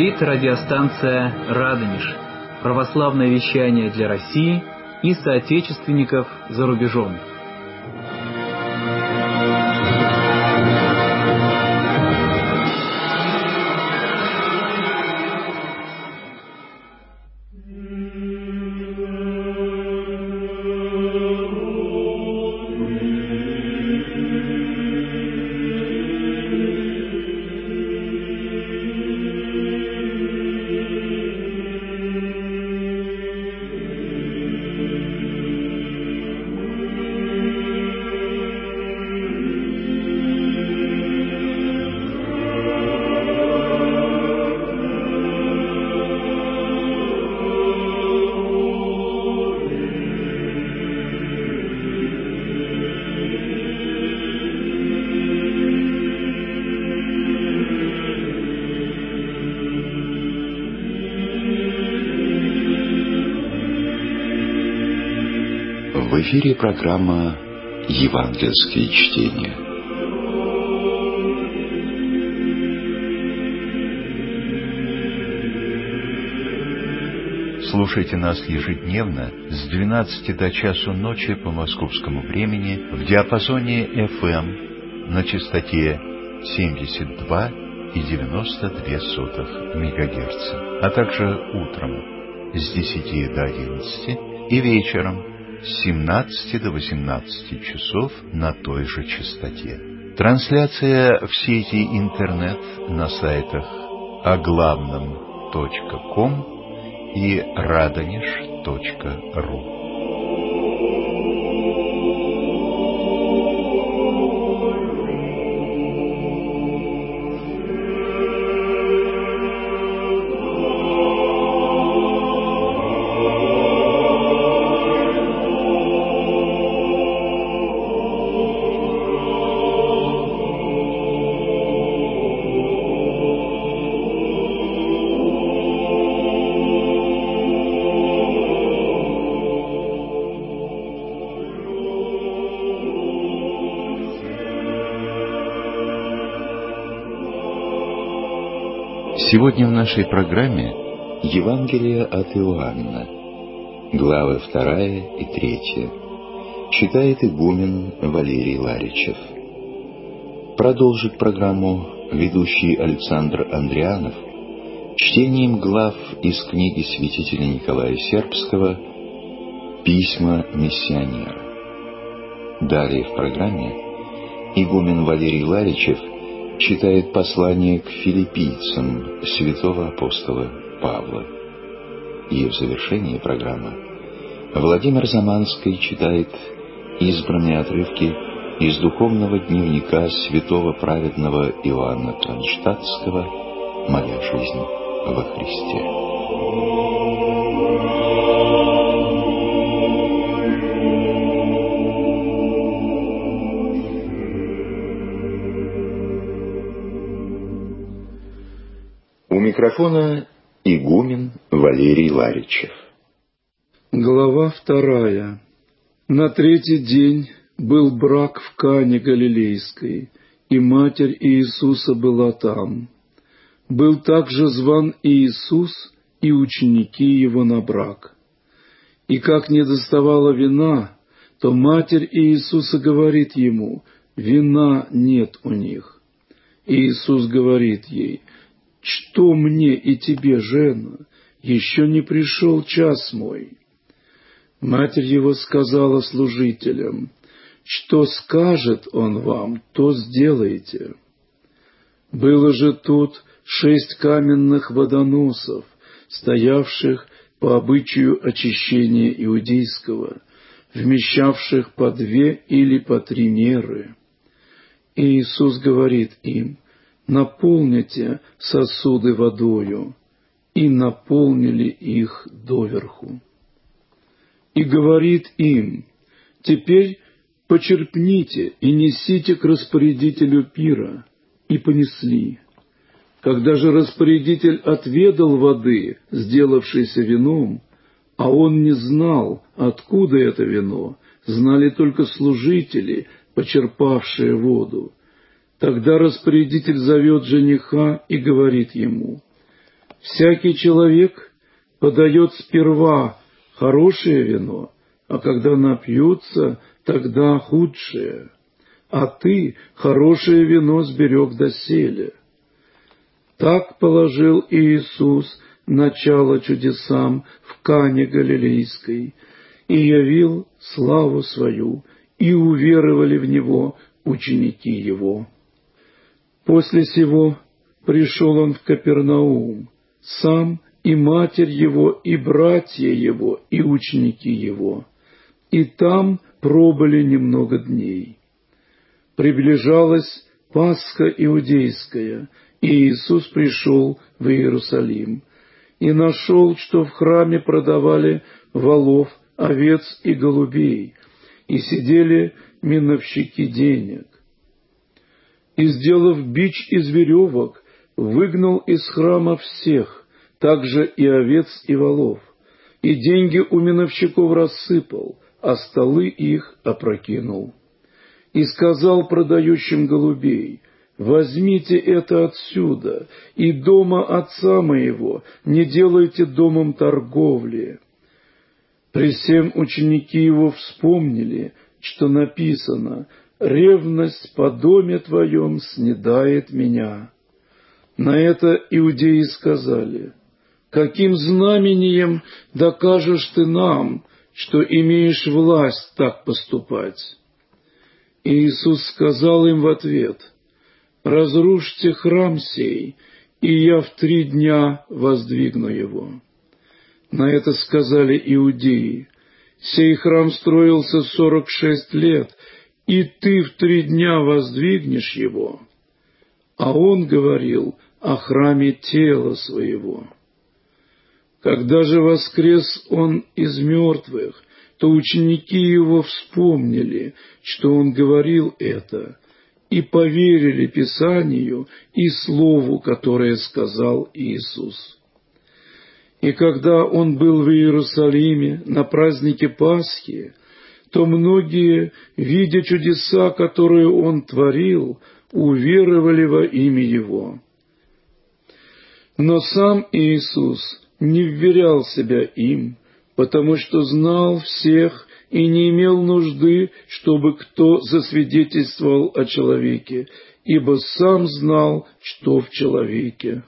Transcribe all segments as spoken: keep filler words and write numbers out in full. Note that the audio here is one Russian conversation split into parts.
Говорит радиостанция «Радонеж». Православное вещание для России и соотечественников за рубежом. В эфире программа «Евангельские чтения». Слушайте нас ежедневно с двенадцати до часу ночи по московскому времени в диапазоне эф эм на частоте семьдесят два и девяносто две сотых мегагерца, а также утром с десяти до одиннадцати и вечером с семнадцати до восемнадцати часов на той же частоте. Трансляция в сети интернет на сайтах о главном точка ком и радонеж точка ру. Сегодня в нашей программе Евангелие от Иоанна, главы вторая и третья, читает игумен Валерий Ларичев. Продолжит программу ведущий Александр Андрианов чтением глав из книги святителя Николая Сербского «Письма миссионера». Далее в программе игумен Валерий Ларичев читает послание к филиппийцам святого апостола Павла. И в завершении программы Владимир Заманский читает избранные отрывки из духовного дневника святого праведного Иоанна Кронштадтского «Моя жизнь во Христе». У микрофона игумен Валерий Ларичев. Глава вторая. На третий день был брак в Кане Галилейской, и матерь Иисуса была там. Был также зван Иисус и ученики его на брак. И как не доставало вина, то матерь Иисуса говорит ему: «Вина нет у них». Иисус говорит ей: «Что мне и тебе, жена? Еще не пришел час мой». Матерь его сказала служителям: «Что скажет он вам, то сделайте». Было же тут шесть каменных водоносов, стоявших по обычаю очищения иудейского, вмещавших по две или по три меры. И Иисус говорит им: «Наполните сосуды водою», и наполнили их доверху. И говорит им: «Теперь почерпните и несите к распорядителю пира». И понесли. Когда же распорядитель отведал воды, сделавшейся вином, а он не знал, откуда это вино, знали только служители, почерпавшие воду, тогда распорядитель зовет жениха и говорит ему: Всякий человек подает сперва хорошее вино, а когда напьются, тогда худшее. А ты хорошее вино сберег доселе». Так положил Иисус начало чудесам в Кане Галилейской и явил славу свою, и уверовали в Него ученики Его. После сего пришел Он в Капернаум, сам и матерь Его, и братья Его, и ученики Его, и там пробыли немного дней. Приближалась Пасха иудейская, и Иисус пришел в Иерусалим и нашел, что в храме продавали волов, овец и голубей, и сидели миновщики денег. И, сделав бич из веревок, выгнал из храма всех, также и овец и волов, и деньги у миновщиков рассыпал, а столы их опрокинул. И сказал продающим голубей: «Возьмите это отсюда, и дома отца моего не делайте домом торговли». При сем ученики его вспомнили, что написано: «Ревность по доме твоем снедает меня». На это иудеи сказали: «Каким знамением докажешь ты нам, что имеешь власть так поступать?» И Иисус сказал им в ответ: «Разрушьте храм сей, и я в три дня воздвигну его». На это сказали иудеи: «Сей храм строился сорок шесть лет, и ты в три дня воздвигнешь его». А он говорил о храме тела своего. Когда же воскрес он из мертвых, то ученики его вспомнили, что он говорил это, и поверили Писанию и слову, которое сказал Иисус. И когда он был в Иерусалиме на празднике Пасхи, то многие, видя чудеса, которые он творил, уверовали во имя его. Но сам Иисус не вверял себя им, потому что знал всех и не имел нужды, чтобы кто засвидетельствовал о человеке, ибо сам знал, что в человеке.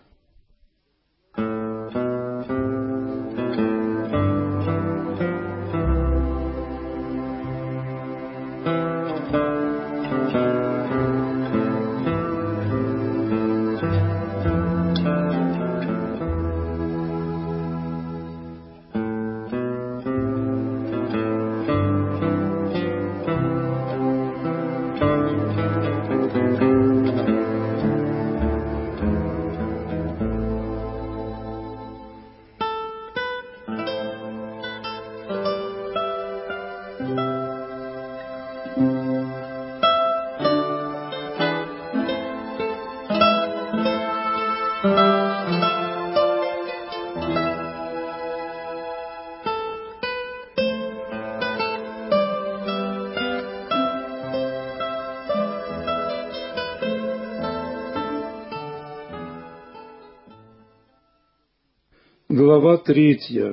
Глава третья.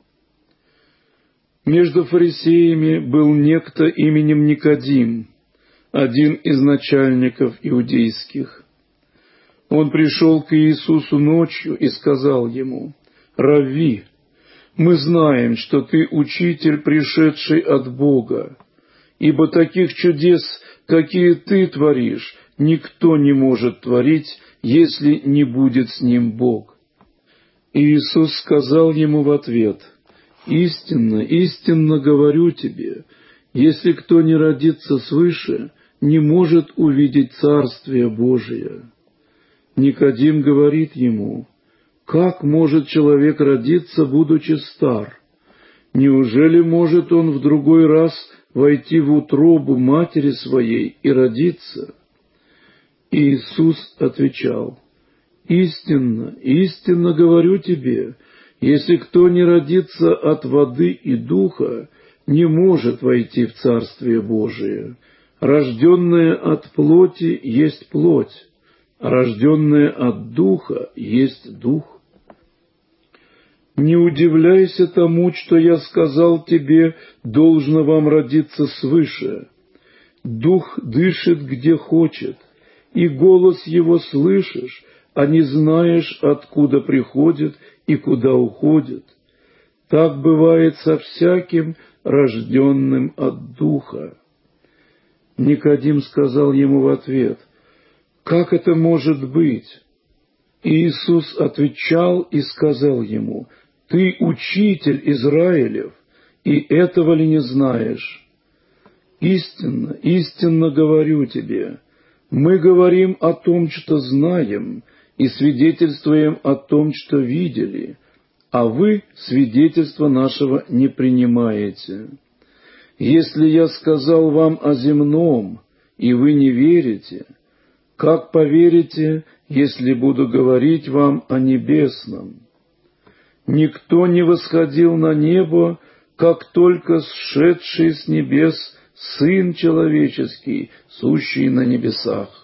Между фарисеями был некто именем Никодим, один из начальников иудейских. Он пришел к Иисусу ночью и сказал ему: «Равви, мы знаем, что ты учитель, пришедший от Бога, ибо таких чудес, какие ты творишь, никто не может творить, если не будет с ним Бог». Иисус сказал ему в ответ: «Истинно, истинно говорю тебе, если кто не родится свыше, не может увидеть Царствие Божие». Никодим говорит ему: «Как может человек родиться, будучи стар? Неужели может он в другой раз войти в утробу матери своей и родиться?» Иисус отвечал: «Истинно, истинно говорю тебе, если кто не родится от воды и духа, не может войти в Царствие Божие. Рожденное от плоти есть плоть, а рожденное от духа есть дух». Не удивляйся тому, что я сказал тебе, должно вам родиться свыше. Дух дышит, где хочет, и голос его слышишь, а не знаешь, откуда приходит и куда уходит. Так бывает со всяким, рожденным от Духа». Никодим сказал ему в ответ: «Как это может быть?» И Иисус отвечал и сказал ему: «Ты учитель Израилев, и этого ли не знаешь? Истинно, истинно говорю тебе, мы говорим о том, что знаем, и свидетельствуем о том, что видели, а вы свидетельства нашего не принимаете. Если я сказал вам о земном, и вы не верите, как поверите, если буду говорить вам о небесном? Никто не восходил на небо, как только сшедший с небес Сын Человеческий, сущий на небесах.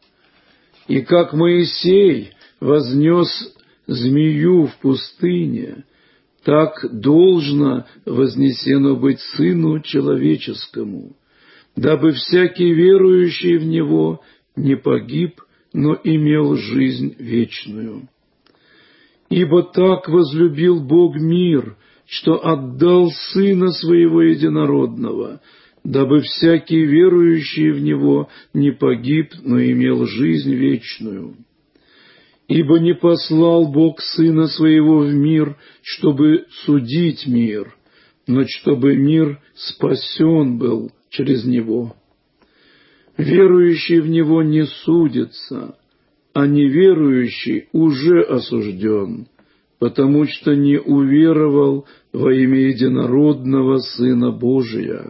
И как Моисей вознес змею в пустыне, так должно вознесено быть Сыну Человеческому, дабы всякий верующий в Него не погиб, но имел жизнь вечную. Ибо так возлюбил Бог мир, что отдал Сына Своего Единородного, дабы всякий верующий в Него не погиб, но имел жизнь вечную. Ибо не послал Бог Сына Своего в мир, чтобы судить мир, но чтобы мир спасен был через Него. Верующий в Него не судится, а неверующий уже осужден, потому что не уверовал во имя Единородного Сына Божия.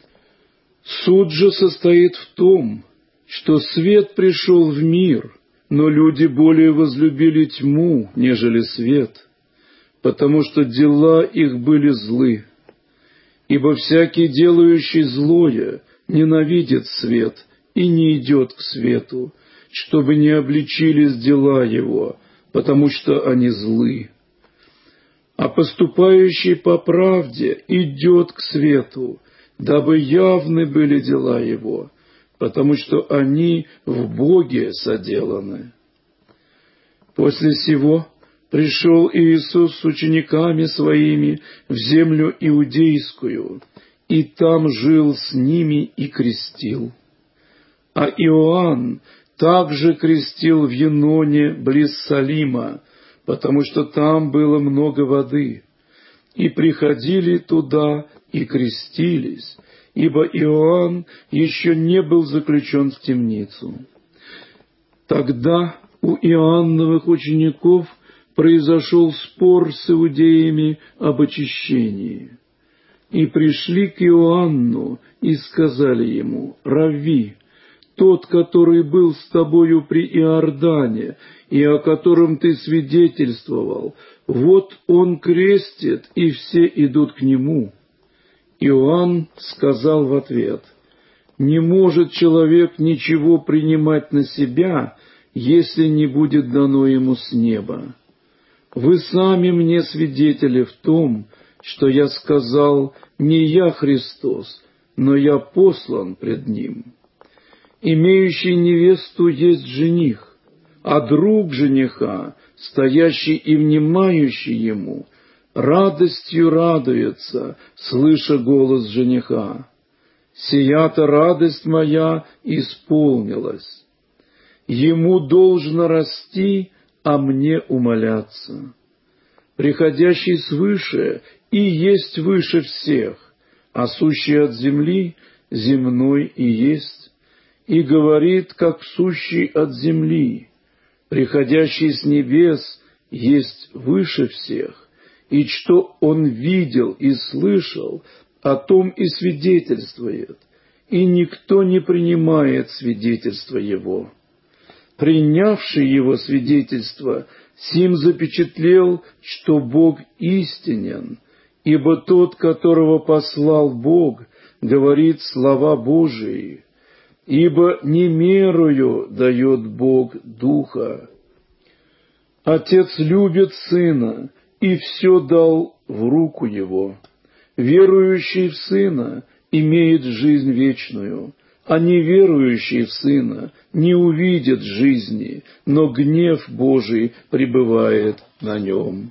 Суд же состоит в том, что свет пришел в мир, но люди более возлюбили тьму, нежели свет, потому что дела их были злы. Ибо всякий, делающий злое, ненавидит свет и не идет к свету, чтобы не обличились дела его, потому что они злы. А поступающий по правде идет к свету, дабы явны были дела его, потому что они в Боге соделаны. После сего пришел Иисус с учениками Своими в землю Иудейскую, и там жил с ними и крестил. А Иоанн также крестил в Еноне близ Салима, потому что там было много воды, и приходили туда и крестились, ибо Иоанн еще не был заключен в темницу. Тогда у Иоанновых учеников произошел спор с иудеями об очищении. И пришли к Иоанну и сказали ему: «Равви, тот, который был с тобою при Иордане, и о котором ты свидетельствовал, вот он крестит, и все идут к нему». Иоанн сказал в ответ: «Не может человек ничего принимать на себя, если не будет дано ему с неба. Вы сами мне свидетели в том, что я сказал: не я Христос, но я послан пред Ним. Имеющий невесту есть жених, а друг жениха, стоящий и внимающий ему, радостью радуется, слыша голос жениха. Сия-то радость моя исполнилась. Ему должно расти, а мне умоляться. Приходящий свыше и есть выше всех, а сущий от земли земной и есть, и говорит, как сущий от земли. Приходящий с небес есть выше всех, и что он видел и слышал, о том и свидетельствует, и никто не принимает свидетельства его. Принявший его свидетельство, сим запечатлел, что Бог истинен, ибо тот, которого послал Бог, говорит слова Божии, ибо не мерою дает Бог Духа. Отец любит Сына и все дал в руку его. Верующий в Сына имеет жизнь вечную, а неверующий в Сына не увидит жизни, но гнев Божий пребывает на нем».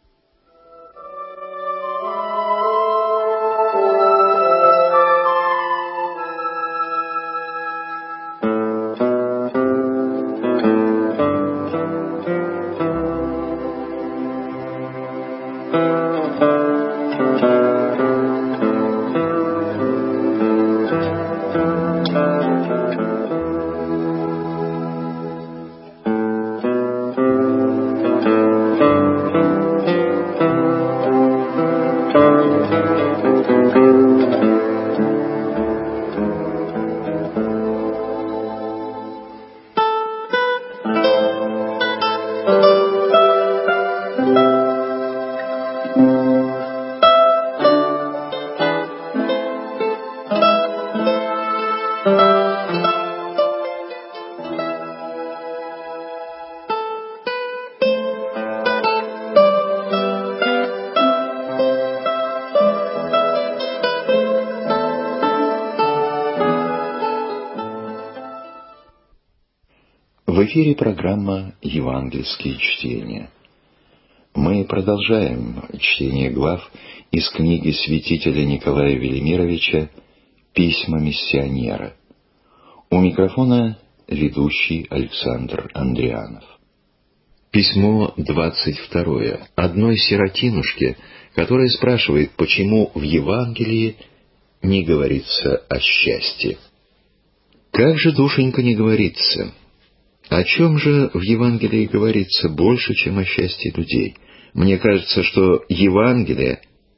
В эфире программа «Евангельские чтения». Мы продолжаем чтение глав из книги святителя Николая Велимировича «Письма миссионера». У микрофона ведущий Александр Андрианов. Письмо двадцать второе. Одной сиротинушке, которая спрашивает, почему в Евангелии не говорится о счастье. Как же, душенька, не говорится? О чем же в Евангелии говорится больше, чем о счастье людей? Мне кажется, что Евангелие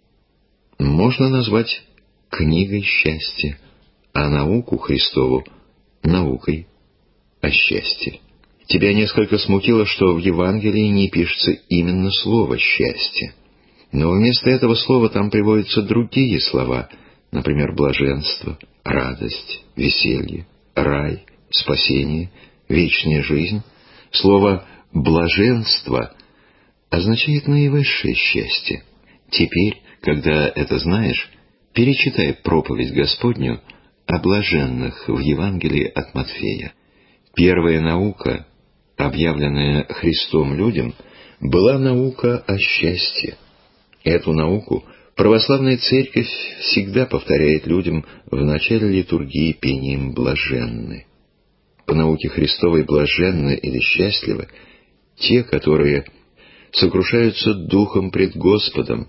можно назвать книгой счастья, а науку Христову — наукой о счастье. Тебя несколько смутило, что в Евангелии не пишется именно слово «счастье». Но вместо этого слова там приводятся другие слова, например, блаженство, радость, веселье, рай, спасение, вечная жизнь. Слово «блаженство» означает наивысшее счастье. Теперь, когда это знаешь, перечитай проповедь Господню о блаженных в Евангелии от Матфея. Первая наука, объявленная Христом людям, была наука о счастье. Эту науку православная церковь всегда повторяет людям в начале литургии пением «блаженны». По науке Христовой блаженны или счастливы те, которые сокрушаются духом пред Господом,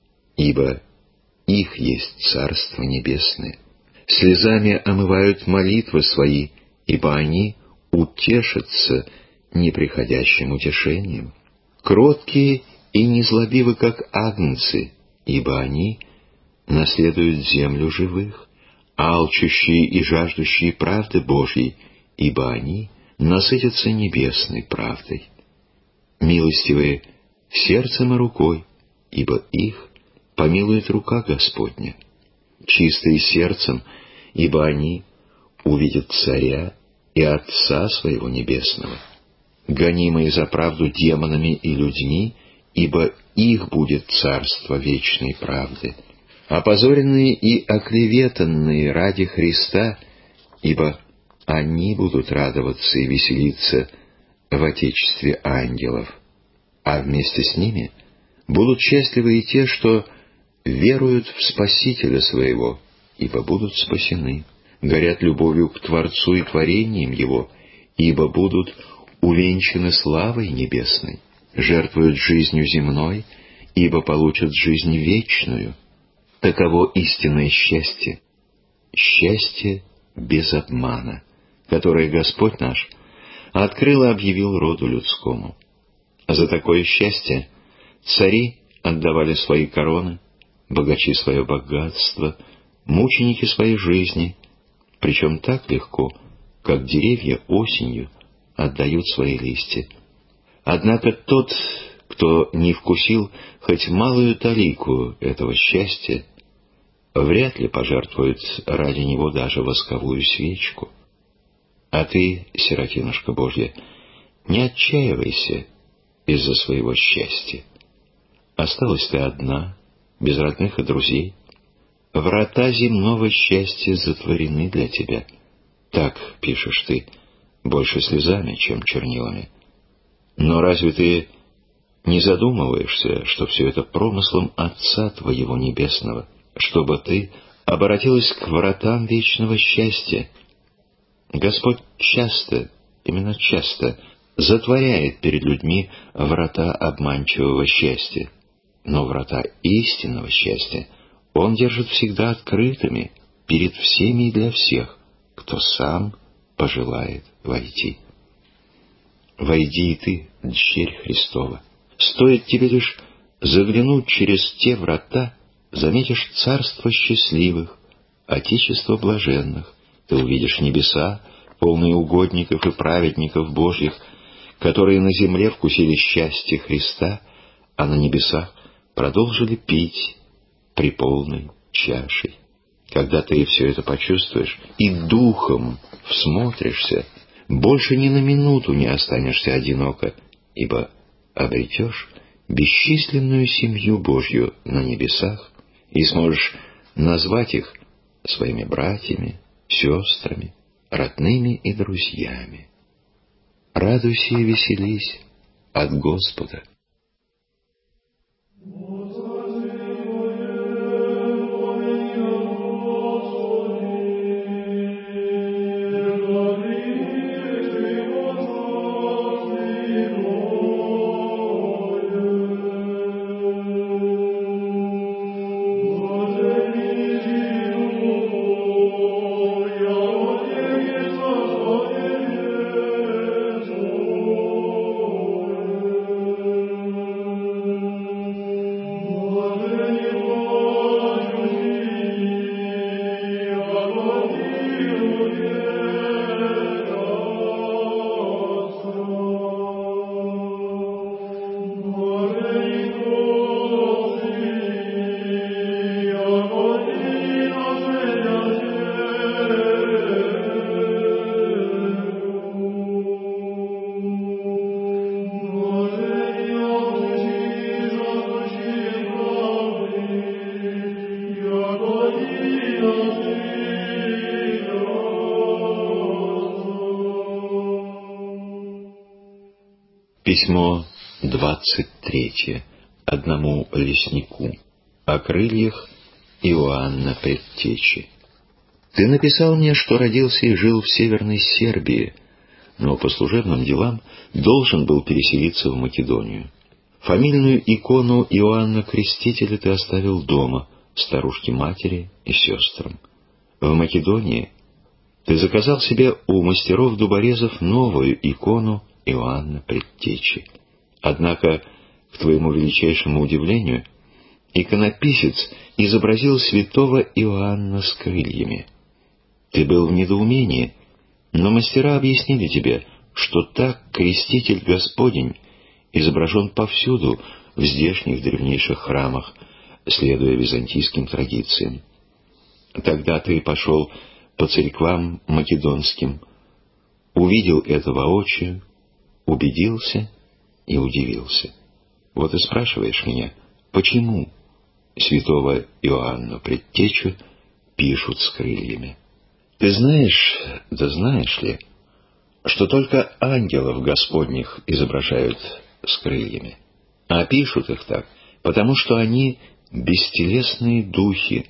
ибо их есть Царство Небесное. Слезами омывают молитвы свои, ибо они утешатся неприходящим утешением. Кроткие и незлобивы, как агнцы, ибо они наследуют землю живых. Алчущие и жаждущие правды Божьей, ибо они насытятся небесной правдой. Милостивые сердцем и рукой, ибо их помилует рука Господня. Чистые сердцем, ибо они увидят Царя и Отца Своего Небесного. Гонимые за правду демонами и людьми, ибо их будет царство вечной правды. Опозоренные и оклеветанные ради Христа, ибо они будут радоваться и веселиться в Отечестве ангелов, а вместе с ними будут счастливы и те, что веруют в Спасителя своего, ибо будут спасены, горят любовью к Творцу и творениям Его, ибо будут увенчаны славой небесной, жертвуют жизнью земной, ибо получат жизнь вечную. Таково истинное счастье, счастье без обмана, которое Господь наш открыл и объявил роду людскому. За такое счастье цари отдавали свои короны, богачи свое богатство, мученики своей жизни, причем так легко, как деревья осенью отдают свои листья. Однако тот, кто не вкусил хоть малую талику этого счастья, вряд ли пожертвует ради него даже восковую свечку. А ты, сиротинушка Божья, не отчаивайся из-за своего счастья. Осталась ты одна, без родных и друзей. Врата земного счастья затворены для тебя. Так пишешь ты, больше слезами, чем чернилами. Но разве ты не задумываешься, что все это промыслом Отца твоего Небесного, чтобы ты обратилась к вратам вечного счастья? Господь часто, именно часто, затворяет перед людьми врата обманчивого счастья, но врата истинного счастья Он держит всегда открытыми перед всеми и для всех, кто сам пожелает войти. Войди и ты, дщерь Христова. Стоит тебе лишь заглянуть через те врата, заметишь царство счастливых, отечество блаженных. Ты увидишь небеса, полные угодников и праведников Божьих, которые на земле вкусили счастье Христа, а на небесах продолжили пить при полной чашей. Когда ты все это почувствуешь и духом всмотришься, больше ни на минуту не останешься одиноко, ибо обретешь бесчисленную семью Божью на небесах и сможешь назвать их своими братьями, сестрами, родными и друзьями. Радуйся и веселись от Господа. Письмо двадцать третье одному леснику о крыльях Иоанна Предтечи. Ты написал мне, что родился и жил в Северной Сербии, но по служебным делам должен был переселиться в Македонию. Фамильную икону Иоанна Крестителя ты оставил дома, старушке-матери и сестрам. В Македонии ты заказал себе у мастеров-дуборезов новую икону Иоанна Предтечи. Однако, к твоему величайшему удивлению, иконописец изобразил святого Иоанна с крыльями. Ты был в недоумении, но мастера объяснили тебе, что так Креститель Господень изображен повсюду в здешних древнейших храмах, следуя византийским традициям. Тогда ты пошел по церквам македонским, увидел это воочию, убедился и удивился. Вот и спрашиваешь меня, почему святого Иоанна Предтечу пишут с крыльями? Ты знаешь, да знаешь ли, что только ангелов Господних изображают с крыльями, а пишут их так, потому что они бестелесные духи,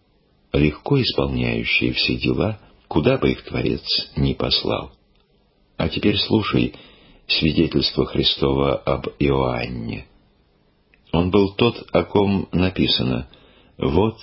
легко исполняющие все дела, куда бы их Творец ни послал. А теперь слушай свидетельство Христова об Иоанне. Он был тот, о ком написано: «Вот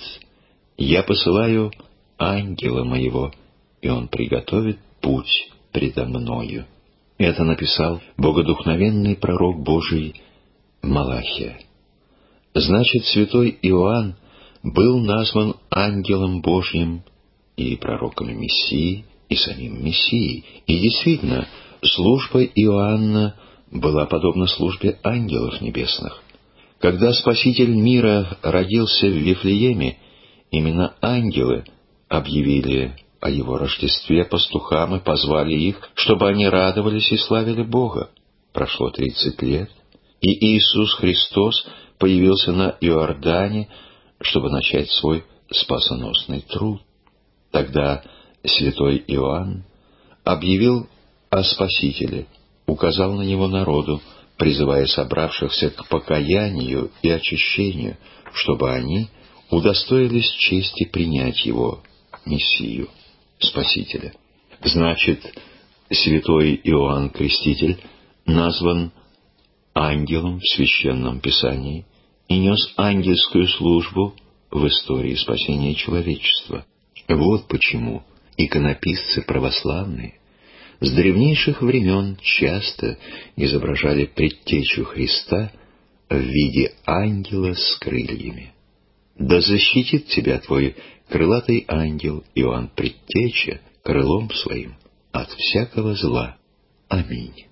я посылаю ангела моего, и он приготовит путь предо мною». Это написал богодухновенный пророк Божий Малахия. Значит, святой Иоанн был назван ангелом Божьим и пророком Мессии, и самим Мессией. И действительно, служба Иоанна была подобна службе ангелов небесных. Когда Спаситель мира родился в Вифлееме, именно ангелы объявили о его Рождестве пастухам и позвали их, чтобы они радовались и славили Бога. Прошло тридцать лет, и Иисус Христос появился на Иордане, чтобы начать свой спасоносный труд. Тогда святой Иоанн объявил о Спасителе, указал на него народу, призывая собравшихся к покаянию и очищению, чтобы они удостоились чести принять его, Мессию, Спасителя. Значит, святой Иоанн Креститель назван ангелом в Священном Писании и нес ангельскую службу в истории спасения человечества. Вот почему иконописцы православные с древнейших времен часто изображали предтечу Христа в виде ангела с крыльями. Да защитит тебя твой крылатый ангел Иоанн Предтеча крылом своим от всякого зла. Аминь.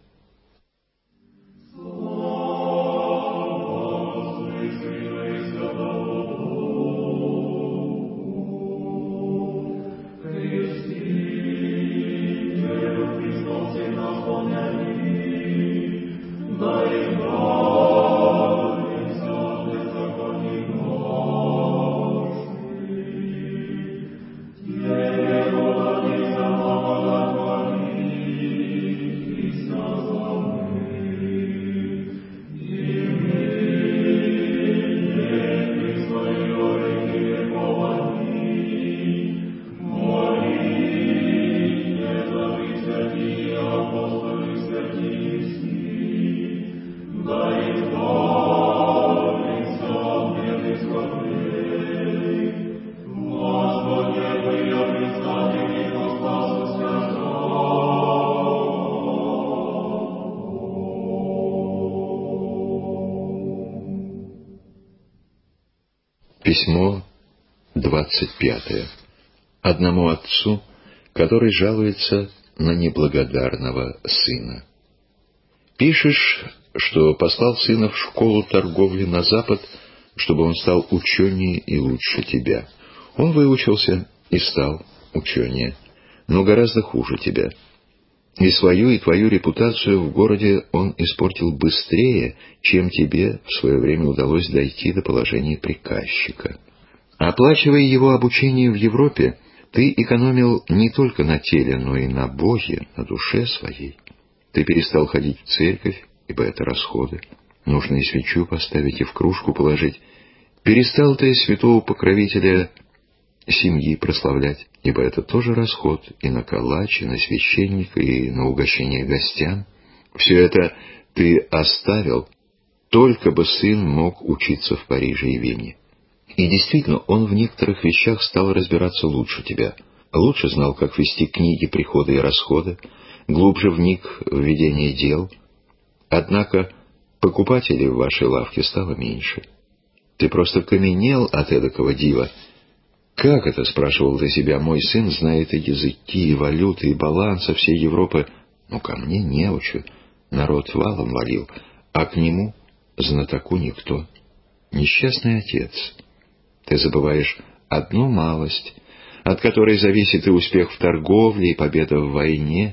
Письмо двадцать пятое. Одному отцу, который жалуется на неблагодарного сына. Пишешь, что послал сына в школу торговли на Запад, чтобы он стал ученее и лучше тебя. Он выучился и стал ученее, но гораздо хуже тебя. И свою, и твою репутацию в городе он испортил быстрее, чем тебе в свое время удалось дойти до положения приказчика. Оплачивая его обучение в Европе, ты экономил не только на теле, но и на Боге, на душе своей. Ты перестал ходить в церковь, ибо это расходы. Нужно и свечу поставить, и в кружку положить. Перестал ты святого покровителя семьи прославлять, ибо это тоже расход и на калач, и на священника, и на угощение гостям. Все это ты оставил, только бы сын мог учиться в Париже и Вене. И действительно, он в некоторых вещах стал разбираться лучше тебя. Лучше знал, как вести книги прихода и расхода, глубже вник в ведение дел. Однако покупателей в вашей лавке стало меньше. Ты просто каменел от эдакого дива. «Как это, — спрашивал ты себя, — мой сын знает и языки, и валюты, и балансы всей Европы, но ко мне неучу, народ валом валил, а к нему, знатоку, никто. Несчастный отец, ты забываешь одну малость, от которой зависит и успех в торговле, и победа в войне.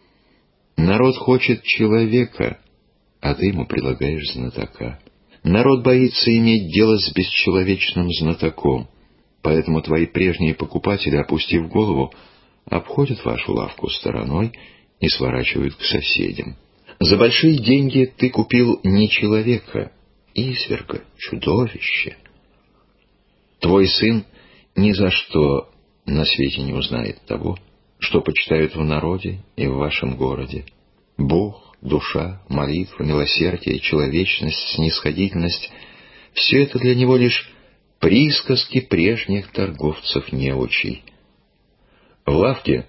Народ хочет человека, а ты ему предлагаешь знатока. Народ боится иметь дело с бесчеловечным знатоком. Поэтому твои прежние покупатели, опустив голову, обходят вашу лавку стороной и сворачивают к соседям. За большие деньги ты купил не человека, изверга, чудовище. Твой сын ни за что на свете не узнает того, что почитают в народе и в вашем городе. Бог, душа, молитва, милосердие, человечность, снисходительность — все это для него лишь присказки прежних торговцев-неучей. В лавке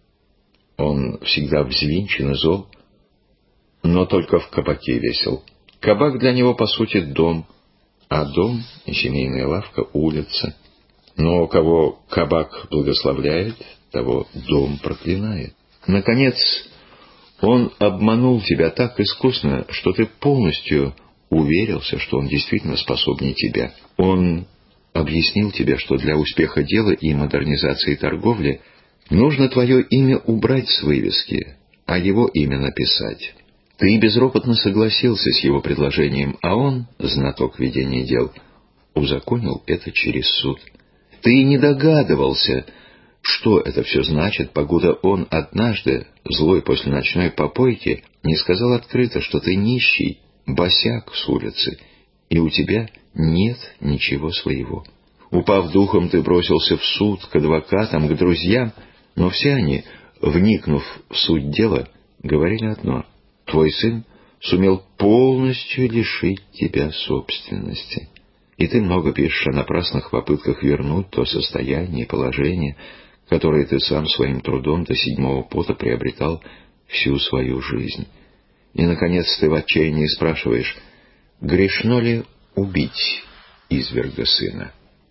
он всегда взвинчен и зол, но только в кабаке весел. Кабак для него, по сути, дом, а дом и семейная лавка — улица. Но кого кабак благословляет, того дом проклинает. Наконец, он обманул тебя так искусно, что ты полностью уверился, что он действительно способнее тебя. Он объяснил тебе, что для успеха дела и модернизации торговли нужно твое имя убрать с вывески, а его имя написать. Ты безропотно согласился с его предложением, а он, знаток ведения дел, узаконил это через суд. Ты не догадывался, что это все значит, покуда он однажды, злой после ночной попойки, не сказал открыто, что ты нищий, босяк с улицы, и у тебя нет ничего своего. Упав духом, ты бросился в суд, к адвокатам, к друзьям, но все они, вникнув в суть дела, говорили одно: твой сын сумел полностью лишить тебя собственности. И ты много пишешь о напрасных попытках вернуть то состояние и положение, которое ты сам своим трудом до седьмого пота приобретал всю свою жизнь. И, наконец, ты в отчаянии спрашиваешь: грешно ли убить изверга сына?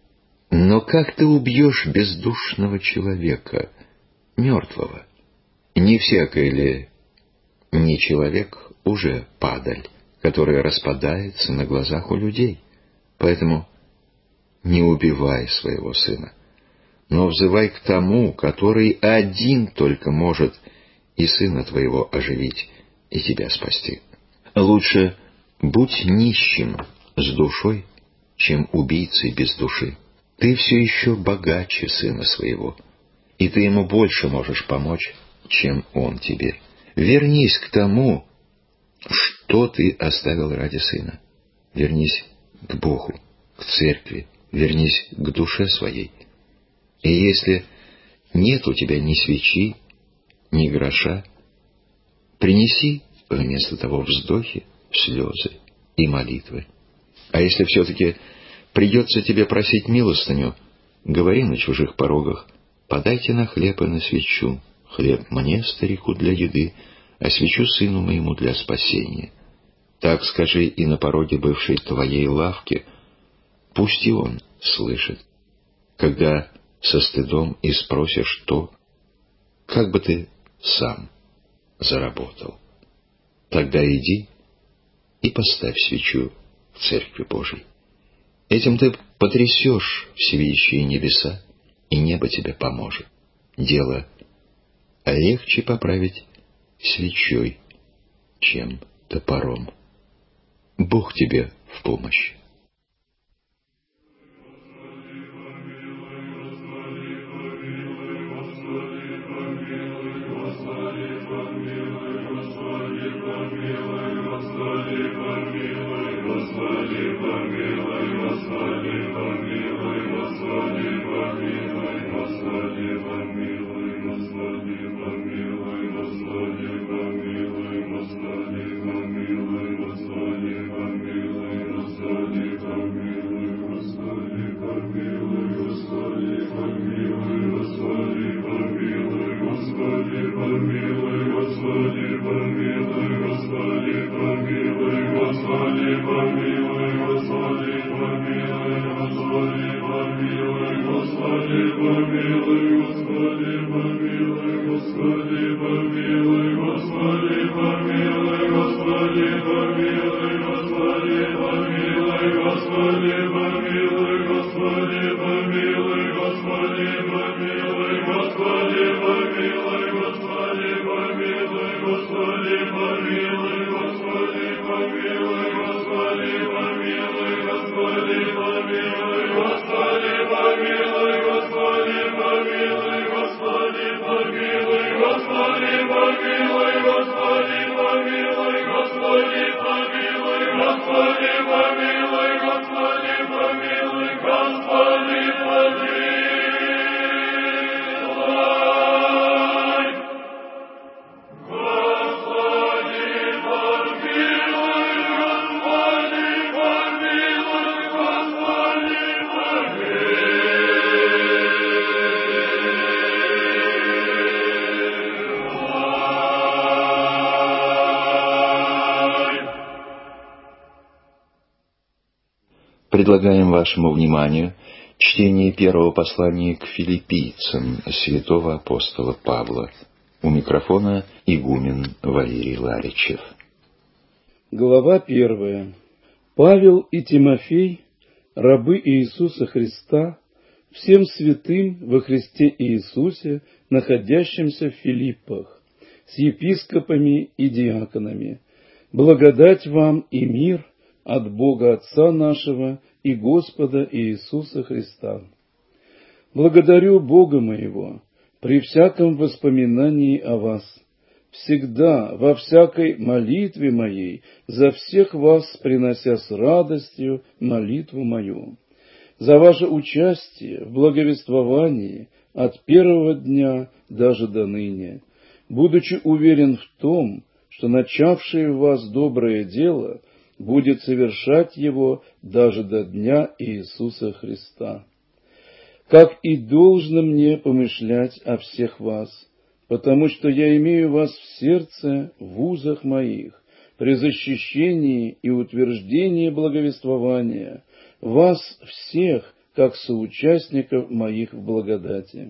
Но как ты убьешь бездушного человека, мертвого? Не всякий ли не человек уже падаль, которая распадается на глазах у людей? Поэтому не убивай своего сына, но взывай к тому, который один только может и сына твоего оживить, и тебя спасти. Лучше будь нищим с душой, чем убийцей без души. Ты все еще богаче сына своего, и ты ему больше можешь помочь, чем он тебе. Вернись к тому, что ты оставил ради сына. Вернись к Богу, к церкви, вернись к душе своей. И если нет у тебя ни свечи, ни гроша, принеси вместо того вздохи, слезы и молитвы. А если все-таки придется тебе просить милостыню, говори на чужих порогах: подайте на хлеб и на свечу, хлеб мне, старику, для еды, а свечу сыну моему для спасения. Так скажи и на пороге бывшей твоей лавки, пусть и он слышит. Когда со стыдом и спросишь то, как бы ты сам заработал, тогда иди и поставь свечу в Церкви Божией. Этим ты потрясешь всевидящие небеса, и небо тебе поможет. Дело легче поправить свечой, чем топором. Бог тебе в помощь. Предлагаем вашему вниманию чтение первого послания к филиппийцам святого апостола Павла. У микрофона игумен Валерий Ларичев. Глава первая. Павел и Тимофей, рабы Иисуса Христа, всем святым во Христе Иисусе, находящимся в Филиппах, с епископами и диаконами, Благодать вам и мир от Бога Отца нашего и Господа Иисуса Христа. Благодарю Бога моего при всяком воспоминании о вас, всегда во всякой молитве моей за всех вас принося с радостью молитву мою, за ваше участие в благовествовании от первого дня даже до ныне, будучи уверен в том, что начавший в вас доброе дело будет совершать его даже до дня Иисуса Христа. Как и должно мне помышлять о всех вас, потому что я имею вас в сердце в узах моих, при защищении и утверждении благовествования, вас всех, как соучастников моих в благодати.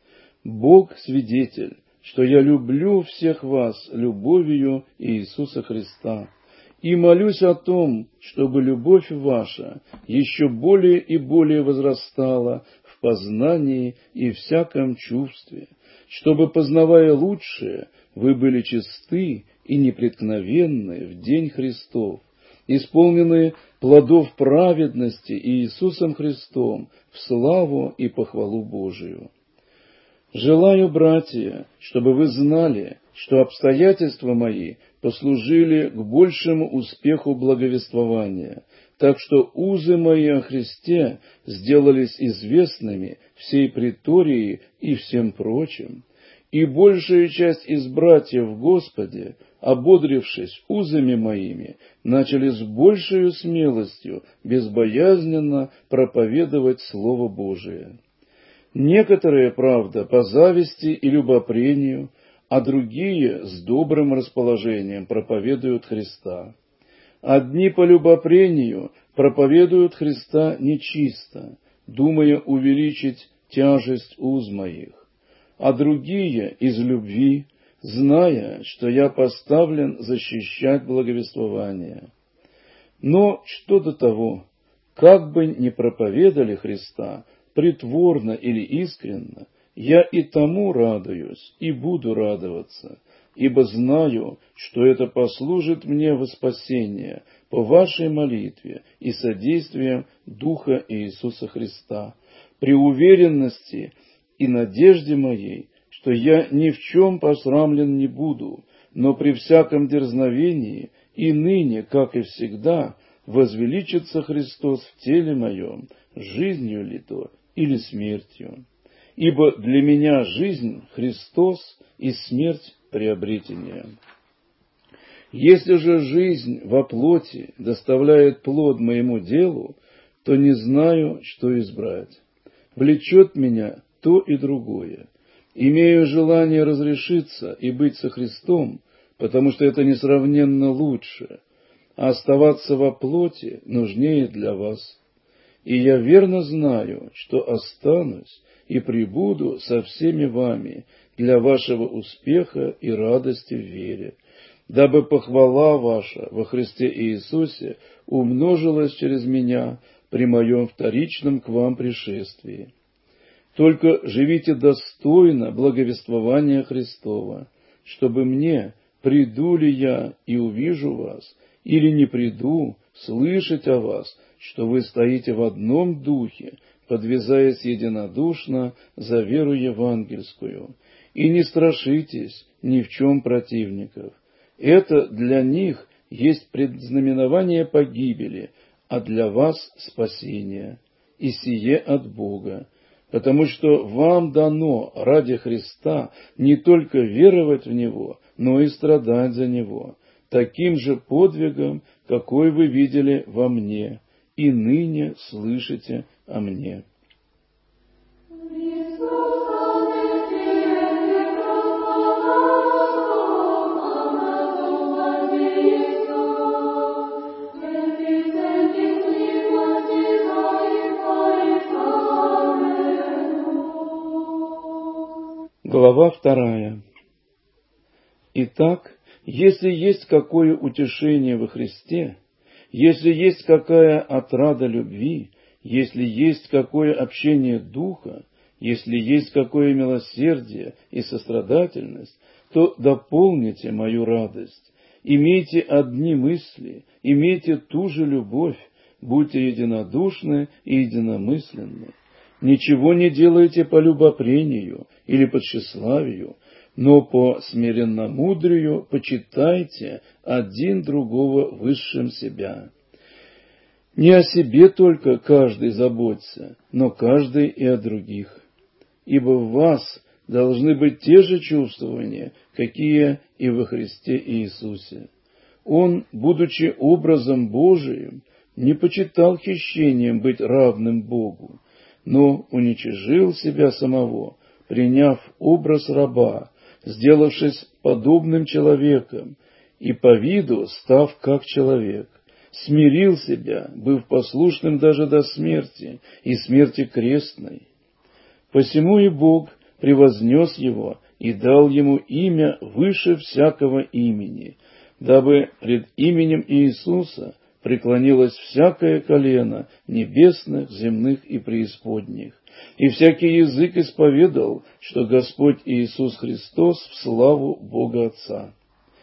Бог свидетель, что я люблю всех вас любовью Иисуса Христа, и молюсь о том, чтобы любовь ваша еще более и более возрастала в познании и всяком чувстве, чтобы, познавая лучшее, вы были чисты и непреткновенны в день Христов, исполненные плодов праведности Иисусом Христом в славу и похвалу Божию. Желаю, братья, чтобы вы знали, что обстоятельства мои послужили к большему успеху благовествования, так что узы мои о Христе сделались известными всей претории и всем прочим, и большая часть из братьев в Господе, ободрившись узами моими, начали с большей смелостью безбоязненно проповедовать Слово Божие. Некоторые, правда, по зависти и любопрению, а другие с добрым расположением проповедуют Христа. Одни по любопрению проповедуют Христа нечисто, думая увеличить тяжесть уз моих, а другие из любви, зная, что я поставлен защищать благовествование. Но что до того, как бы ни проповедали Христа, притворно или искренно, я и тому радуюсь и буду радоваться, ибо знаю, что это послужит мне во спасение по вашей молитве и содействием Духа Иисуса Христа, при уверенности и надежде моей, что я ни в чем посрамлен не буду, но при всяком дерзновении и ныне, как и всегда, возвеличится Христос в теле моем, жизнью ли то или смертью. Ибо для меня жизнь — Христос и смерть — приобретение. Если же жизнь во плоти доставляет плод моему делу, то не знаю, что избрать. Влечет меня то и другое. Имею желание разрешиться и быть со Христом, потому что это несравненно лучше, а оставаться во плоти нужнее для вас. И я верно знаю, что останусь и пребуду со всеми вами для вашего успеха и радости в вере, дабы похвала ваша во Христе Иисусе умножилась через меня при моем вторичном к вам пришествии. Только живите достойно благовествования Христова, чтобы мне, приду ли я и увижу вас, или не приду, слышать о вас, что вы стоите в одном духе, подвязаясь единодушно за веру евангельскую, и не страшитесь ни в чем противников. Это для них есть предзнаменование погибели, а для вас спасение, и сие от Бога, потому что вам дано ради Христа не только веровать в Него, но и страдать за Него, таким же подвигом, какой вы видели во мне, и ныне слышите о мне. Глава вторая. Итак, если есть какое утешение во Христе, если есть какая отрада любви, если есть какое общение духа, если есть какое милосердие и сострадательность, то дополните мою радость, имейте одни мысли, имейте ту же любовь, будьте единодушны и единомысленны. Ничего не делайте по любопрению или по тщеславию, но по смиренномудрию почитайте один другого высшим себя. Не о себе только каждый заботится, но каждый и о других. Ибо в вас должны быть те же чувствования, какие и во Христе Иисусе. Он, будучи образом Божиим, не почитал хищением быть равным Богу, но уничижил себя самого, приняв образ раба, сделавшись подобным человеком, и по виду став как человек, смирил себя, быв послушным даже до смерти, и смерти крестной. Посему и Бог превознес его и дал ему имя выше всякого имени, дабы пред именем Иисуса преклонилось всякое колено небесных, земных и преисподних, и всякий язык исповедал, что Господь Иисус Христос в славу Бога Отца.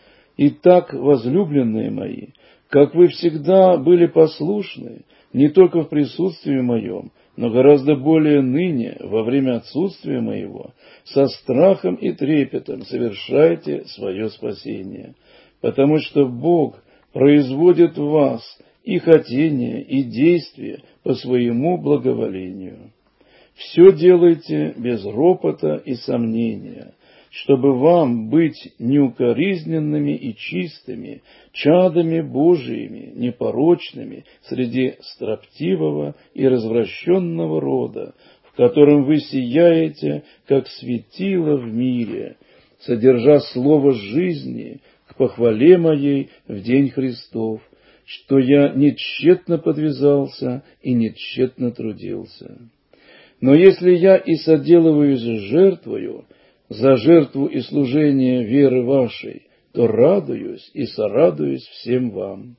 Итак, возлюбленные мои, как вы всегда были послушны, не только в присутствии моем, но гораздо более ныне, во время отсутствия моего, со страхом и трепетом совершайте свое спасение, потому что Бог производит в вас и хотение, и действие по своему благоволению. Все делайте без ропота и сомнения, чтобы вам быть неукоризненными и чистыми, чадами Божиими, непорочными среди строптивого и развращенного рода, в котором вы сияете, как светило в мире, содержа слово жизни к похвале моей в день Христов, что я не тщетно подвязался и не тщетно трудился. Но если я и соделываюсь жертвою, за жертву и служение веры вашей, то радуюсь и сорадуюсь всем вам.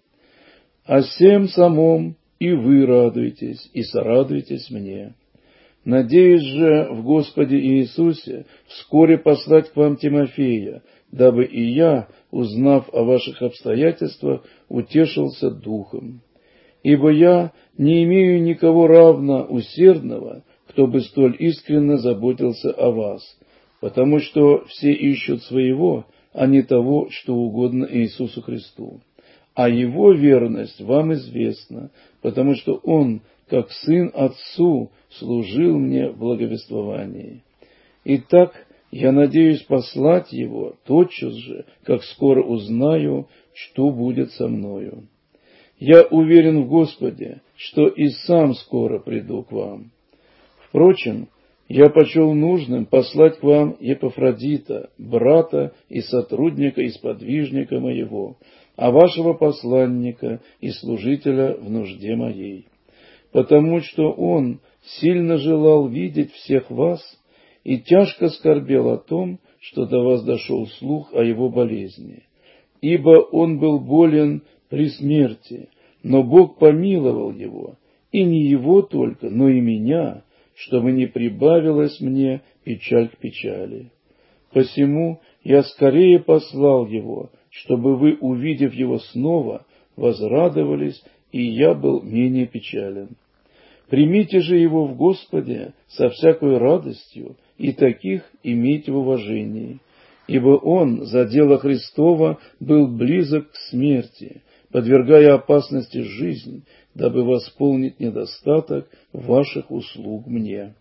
О сем самом и вы радуйтесь и сорадуйтесь мне. Надеюсь же в Господе Иисусе вскоре послать к вам Тимофея, дабы и я, узнав о ваших обстоятельствах, утешился духом. Ибо я не имею никого равно усердного, кто бы столь искренно заботился о вас, потому что все ищут своего, а не того, что угодно Иисусу Христу. А Его верность вам известна, потому что Он, как сын Отцу, служил мне в благовествовании. Итак, я надеюсь послать Его тотчас же, как скоро узнаю, что будет со мною. Я уверен в Господе, что и сам скоро приду к вам. Впрочем, я почел нужным послать к вам Епафродита, брата и сотрудника и сподвижника моего, а вашего посланника и служителя в нужде моей, потому что он сильно желал видеть всех вас и тяжко скорбел о том, что до вас дошел слух о его болезни, ибо он был болен при смерти, но Бог помиловал его, и не его только, но и меня, чтобы не прибавилась мне печаль к печали. Посему я скорее послал его, чтобы вы, увидев его снова, возрадовались, и я был менее печален. Примите же его в Господе со всякой радостью, и таких имейте в уважении, ибо он за дело Христово был близок к смерти, подвергая опасности жизнь, дабы восполнить недостаток ваших услуг мне.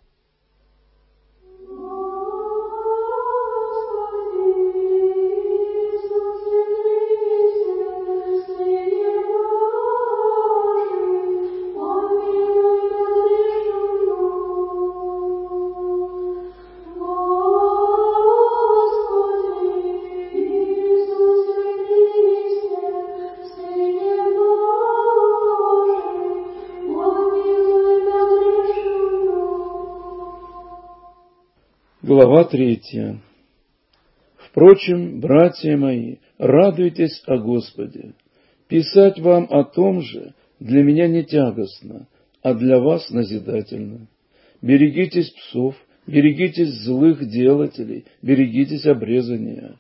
Глава третья. Впрочем, братья мои, радуйтесь о Господе. Писать вам о том же для меня не тягостно, а для вас назидательно. Берегитесь псов, берегитесь злых делателей, берегитесь обрезания,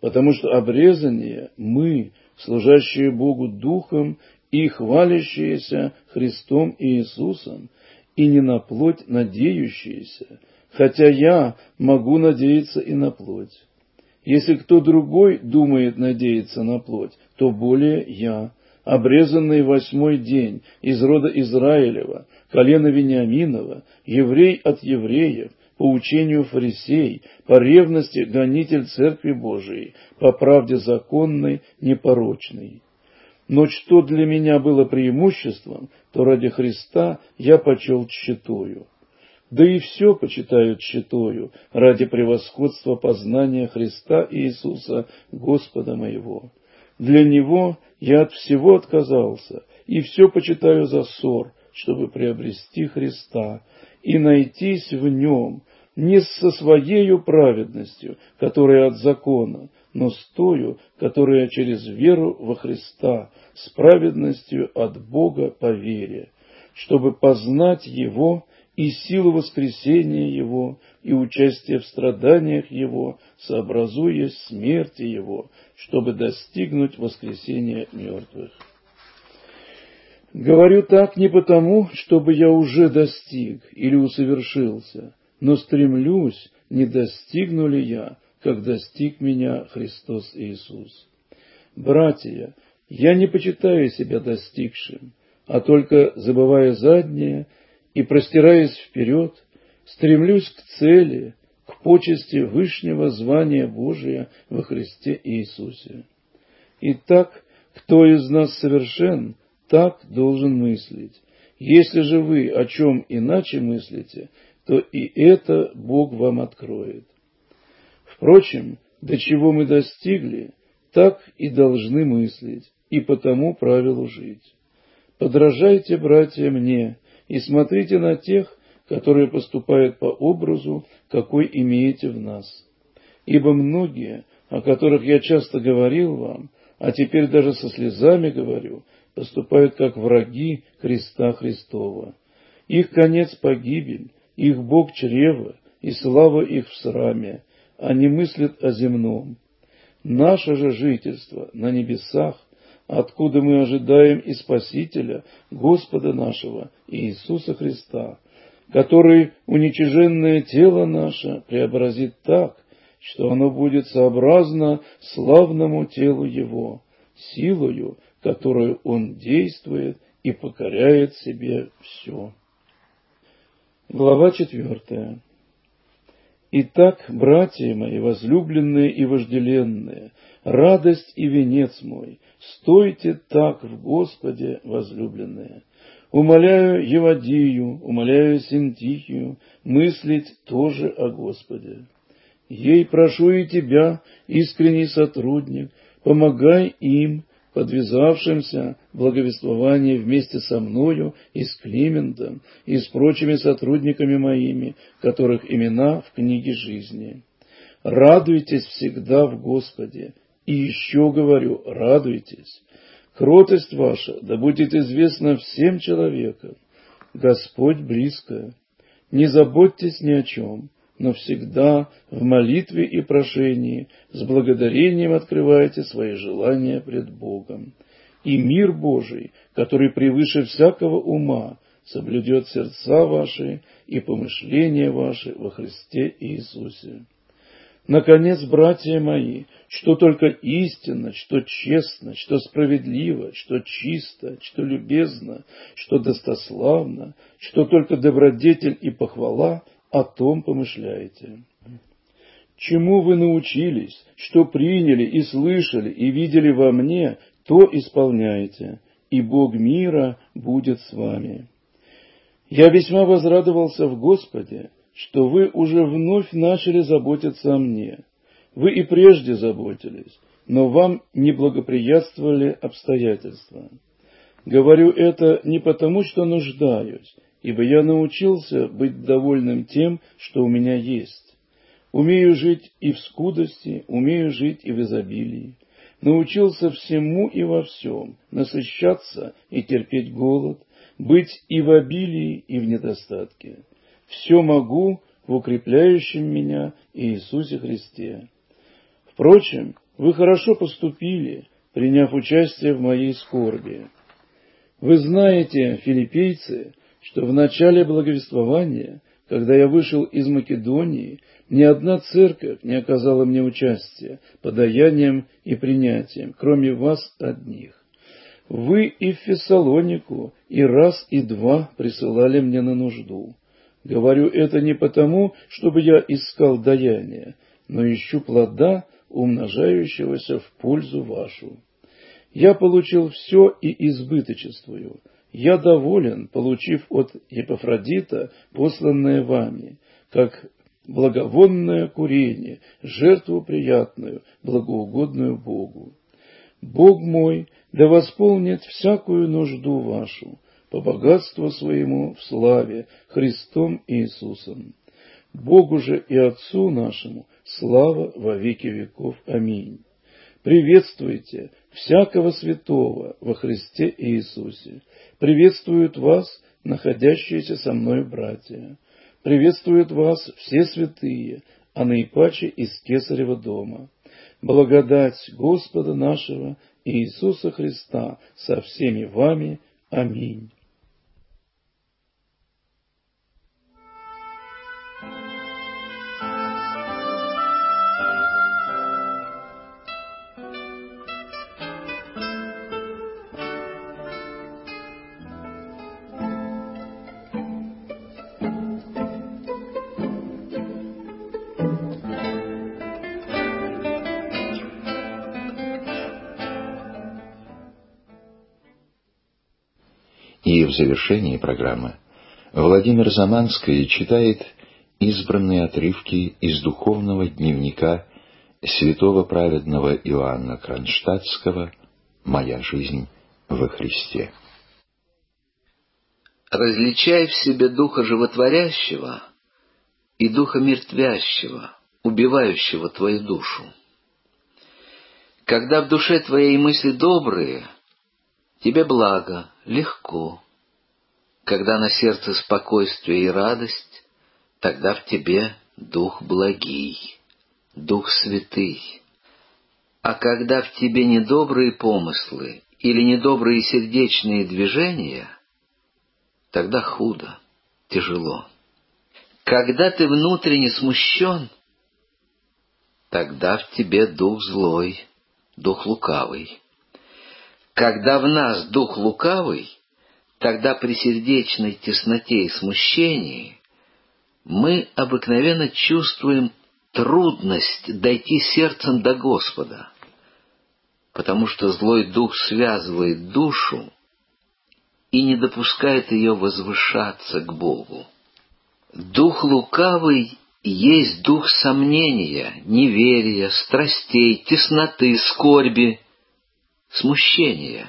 потому что обрезание мы, служащие Богу Духом и хвалящиеся Христом Иисусом, и не на плоть надеющиеся, хотя я могу надеяться и на плоть. Если кто другой думает надеяться на плоть, то более я, обрезанный восьмой день из рода Израилева, колена Вениаминова, еврей от евреев, по учению фарисей, по ревности гонитель Церкви Божией, по правде законной, непорочной. Но что для меня было преимуществом, то ради Христа я почел тщетою. Да и все почитают тщетою ради превосходства познания Христа Иисуса, Господа моего. Для Него я от всего отказался, и все почитаю за ссор, чтобы приобрести Христа и найтись в Нем, не со своею праведностью, которая от закона, но с тою, которая через веру во Христа, с праведностью от Бога по вере, чтобы познать Его и силу воскресения Его, и участие в страданиях Его, сообразуясь смерти Его, чтобы достигнуть воскресения мертвых. Говорю так не потому, чтобы я уже достиг или усовершился, но стремлюсь, не достигну ли я, как достиг меня Христос Иисус. Братья, я не почитаю себя достигшим, а только, забывая заднее и простираясь вперед, стремлюсь к цели, к почести вышнего звания Божия во Христе Иисусе. Итак, кто из нас совершен, так должен мыслить. Если же вы о чем иначе мыслите, то и это Бог вам откроет. Впрочем, до чего мы достигли, так и должны мыслить, и по тому правилу жить. Подражайте, братья, мне, и смотрите на тех, которые поступают по образу, какой имеете в нас. Ибо многие, о которых я часто говорил вам, а теперь даже со слезами говорю, поступают как враги Христа Христова. Их конец — погибель, их Бог — чрево, и слава их в сраме, они мыслят о земном. Наше же жительство на небесах, откуда мы ожидаем и Спасителя, Господа нашего, Иисуса Христа, который уничиженное тело наше преобразит так, что оно будет сообразно славному телу Его, силою, которую Он действует и покоряет себе все. Глава четвертая. Итак, братья мои, возлюбленные и вожделенные, радость и венец мой, стойте так в Господе, возлюбленные. Умоляю Еводию, умоляю Синтихию, мыслить тоже о Господе. Ей прошу и тебя, искренний сотрудник, помогай им, подвязавшимся в благовествовании вместе со мною и с Климентом, и с прочими сотрудниками моими, которых имена в книге жизни. Радуйтесь всегда в Господе, и еще говорю, радуйтесь. Кротость ваша да будет известна всем человекам. Господь близко. Не заботьтесь ни о чем, но всегда в молитве и прошении с благодарением открывайте свои желания пред Богом. И мир Божий, который превыше всякого ума, соблюдет сердца ваши и помышления ваши во Христе Иисусе. Наконец, братья мои, что только истинно, что честно, что справедливо, что чисто, что любезно, что достославно, что только добродетель и похвала, о том помышляете. Чему вы научились, что приняли и слышали и видели во мне, то исполняйте, и Бог мира будет с вами. Я весьма возрадовался в Господе, что вы уже вновь начали заботиться о мне. Вы и прежде заботились, но вам не благоприятствовали обстоятельства. Говорю это не потому, что нуждаюсь, ибо я научился быть довольным тем, что у меня есть. Умею жить и в скудости, умею жить и в изобилии. Научился всему и во всем, насыщаться и терпеть голод, быть и в обилии, и в недостатке. Все могу в укрепляющем меня Иисусе Христе. Впрочем, Вы хорошо поступили, приняв участие в моей скорби. Вы знаете, филиппийцы, что в начале благовествования, когда я вышел из Македонии, ни одна церковь не оказала мне участия, подаянием и принятием, кроме вас одних. Вы и в Фессалонику и раз, и два присылали мне на нужду. Говорю это не потому, чтобы я искал даяния, но ищу плода, умножающегося в пользу вашу. Я получил все и избыточествую. Я доволен, получив от Епафродита посланное вами, как благовонное курение, жертву приятную, благоугодную Богу. Бог мой да восполнит всякую нужду вашу по богатству своему в славе Христом Иисусом. Богу же и Отцу нашему слава во веки веков. Аминь. Приветствуйте всякого святого во Христе Иисусе. Приветствуют вас находящиеся со мной братья. Приветствуют вас все святые, а наипаче из Кесарева дома. Благодать Господа нашего Иисуса Христа со всеми вами. Аминь. И в завершении программы Владимир Заманский читает избранные отрывки из духовного дневника святого праведного Иоанна Кронштадтского «Моя жизнь во Христе». «Различай в себе духа животворящего и духа мертвящего, убивающего твою душу. Когда в душе твоей мысли добрые, тебе благо, легко. Когда на сердце спокойствие и радость, тогда в тебе дух благий, дух святый. А когда в тебе недобрые помыслы или недобрые сердечные движения, тогда худо, тяжело. Когда ты внутренне смущен, тогда в тебе дух злой, дух лукавый. Когда в нас дух лукавый, тогда при сердечной тесноте и смущении мы обыкновенно чувствуем трудность дойти сердцем до Господа, потому что злой дух связывает душу и не допускает ее возвышаться к Богу. Дух лукавый есть дух сомнения, неверия, страстей, тесноты, скорби, смущения.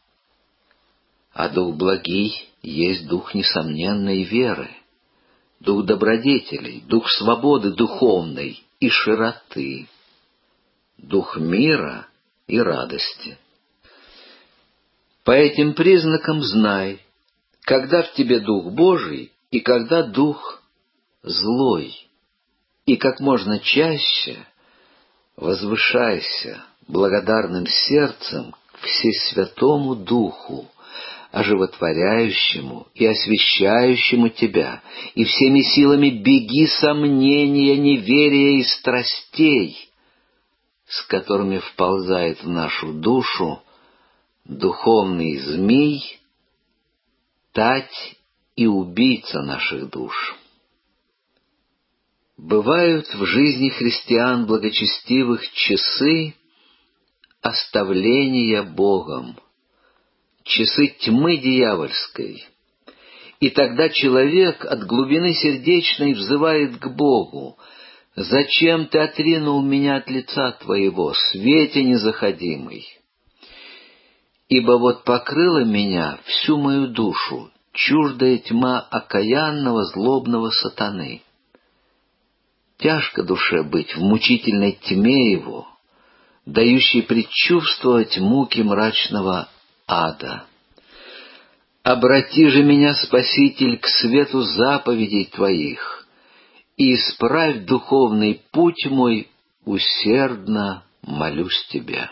А дух благий есть дух несомненной веры, дух добродетелей, дух свободы духовной и широты, дух мира и радости. По этим признакам знай, когда в тебе дух Божий и когда дух злой, и как можно чаще возвышайся благодарным сердцем к Всесвятому Духу, оживотворяющему и освящающему тебя, и всеми силами беги сомнения, неверия и страстей, с которыми вползает в нашу душу духовный змей, тать и убийца наших душ. Бывают в жизни христиан благочестивых часы оставления Богом, часы тьмы дьявольской, и тогда человек от глубины сердечной взывает к Богу: «Зачем ты отринул меня от лица твоего, свете незаходимый? Ибо вот покрыла меня всю мою душу чуждая тьма окаянного злобного сатаны. Тяжко душе быть в мучительной тьме его, дающей предчувствовать муки мрачного ада. Обрати же меня, Спаситель, к свету заповедей Твоих, и исправь духовный путь мой усердно молюсь Тебе.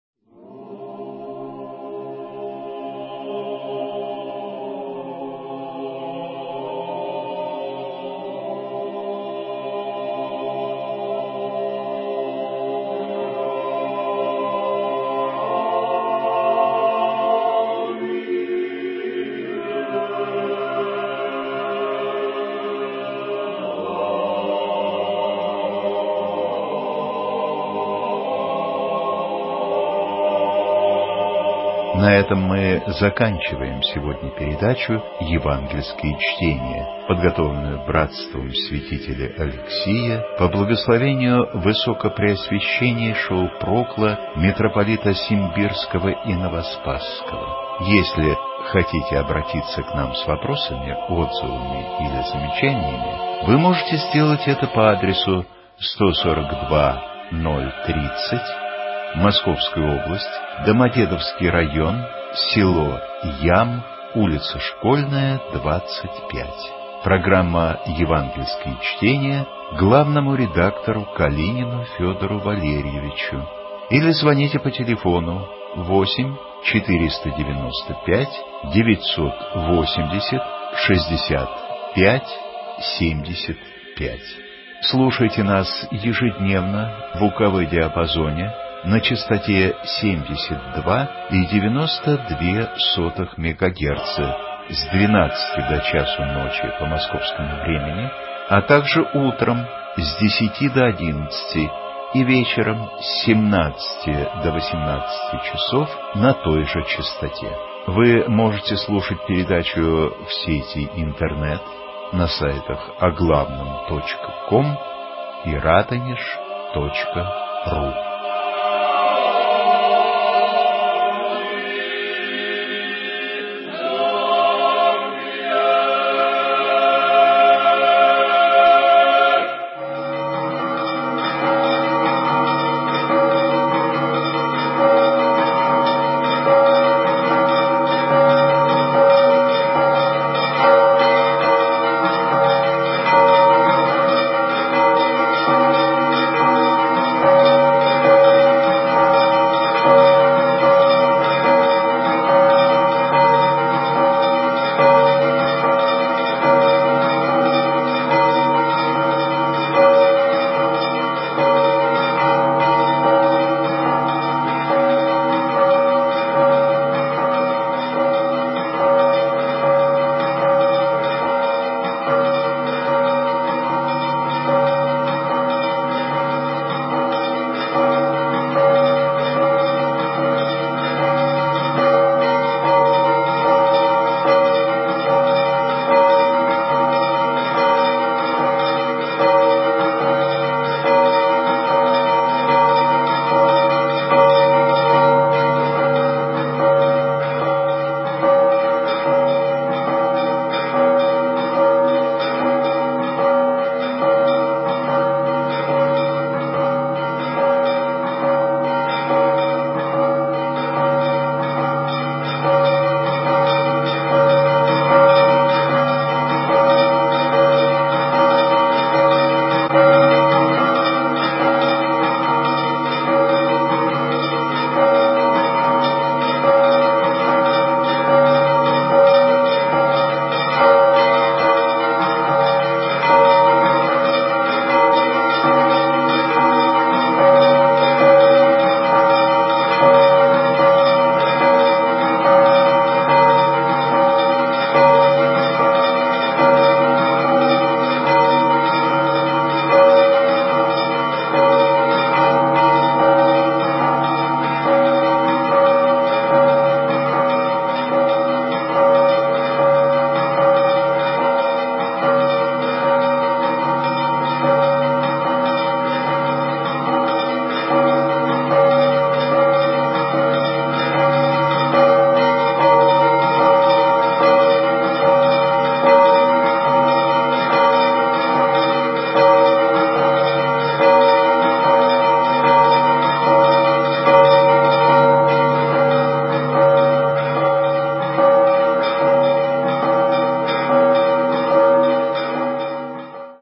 На этом мы заканчиваем сегодня передачу «Евангельские чтения», подготовленную братством святителя Алексия по благословению Высокопреосвященнейшего Прокла, митрополита Симбирского и Новоспасского. Если хотите обратиться к нам с вопросами, отзывами или замечаниями, вы можете сделать это по адресу сто сорок два ноль тридцать, Московская область, Домодедовский район, село Ям, улица Школьная, двадцать пять. Программа «Евангельские чтения» главному редактору Калинину Федору Валерьевичу. Или звоните по телефону восемь четыреста девяносто пять девятьсот восемьдесят шестьдесят пять семьдесят пять. Слушайте нас ежедневно в УКВ-диапазоне на частоте семьдесят два и девяносто две сотых мегагерца с двенадцати до часу ночи по московскому времени, а также утром с десяти до одиннадцати и вечером с семнадцати до восемнадцати часов на той же частоте. Вы можете слушать передачу в сети интернет на сайтах оглавном точка ком и радонеж точка ру.